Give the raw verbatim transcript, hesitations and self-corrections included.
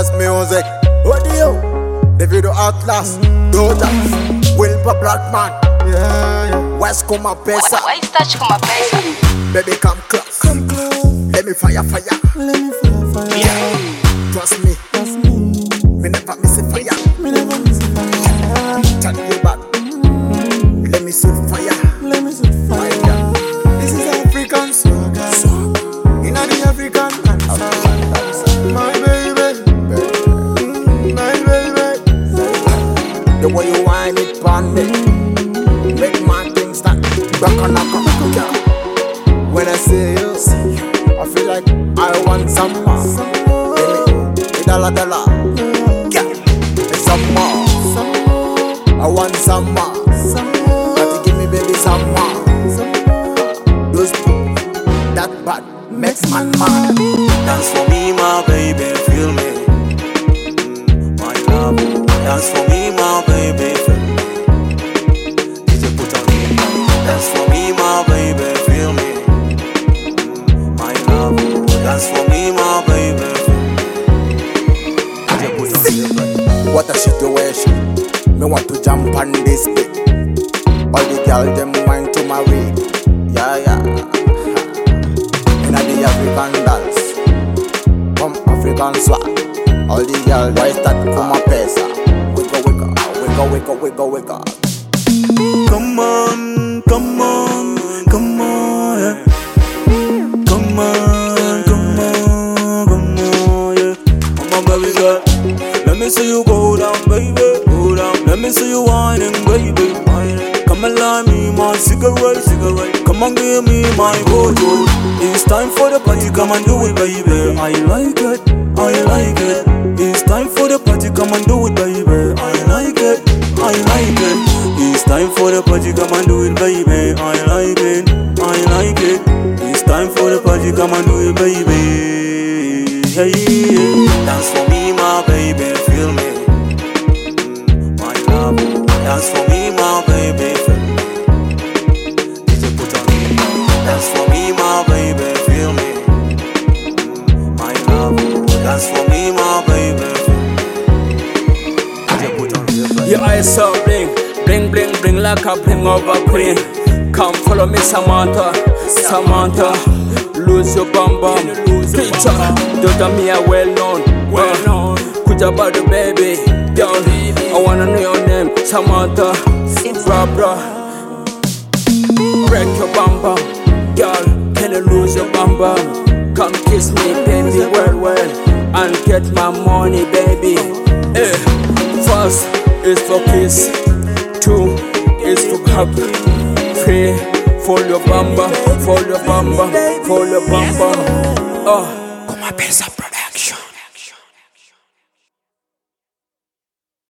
Just music. Audio. Davido Atlas. Doja. Wilpa Blackman. Yeah, yeah. West Kuma Pesa. Why is touch Kuma Pesa? Baby, come close. Come close. Let me fire, fire. Let me fire, fire. Yeah. Trust me. Trust me. Me never miss a fire. Me never miss a fire. Tell you back. Let me see fire. Let me set fire. Fire. This is African swagger. Swag. Inna the African dance. My baby. Mm, my baby. The way you whine it on me, make my things start back on a yeah. When I see you, I feel like I want some more. Give me a dollar, dollar. Yeah, it's some more. I want some more. Got to give me baby some more. Those that bad makes man mad. Dance for me, my baby, feel me. Mm, my love. Dance for me, my baby, feel me. D J put on me. Dance for me, my baby, feel me. Mm, my love. Dance for me, my baby, feel me. D J put on me. What a situation. Me want to jump on this bit. All the girls them want to marry. Yeah, yeah. Inna the African dance, come African swag. All the girls why start Kuma Pesa. Wiggle, wiggle, wiggle, wiggle, wiggle, wiggle. Come on, come on, come on, yeah. Come on, come on, come on, yeah. Come on, baby girl. Let me see you go down, baby. Go down. Let me see you whining, baby. Whining. Come and light me my cigarette, cigarette. Come and give me my bottle. It's time for the party, come and do it, baby. I like it, I like it. It's time for the party, come and do it, baby. I like it, I like it. It's time for the party, come and do it, baby. I like it, I like it. It's time for the party, come and do it, baby. Hey, yeah. Dance for me, my baby, feel me. Mm, my love. Dance for me, my baby, feel me. D J put on me. Dance for me, my baby, feel me. Mm, my love. Dance for me, my baby, feel me. D J put on me. Your eyes so bling, bling, bling, bling like a bling of a queen. Come follow me, Samantha, Samantha. Lose your bum bum, picture. Don't me a well known, well known. Kuja body baby, girl. I wanna know your name, Samantha, bra bra. Break your bum bum, girl. Can you lose your bum bum? Come kiss me, baby, well well, and get my money, baby. Eh. First is for kiss, two is for hug, three for your bamba, for your bamba, for your bamba. Oh, Kuma Pesa Production.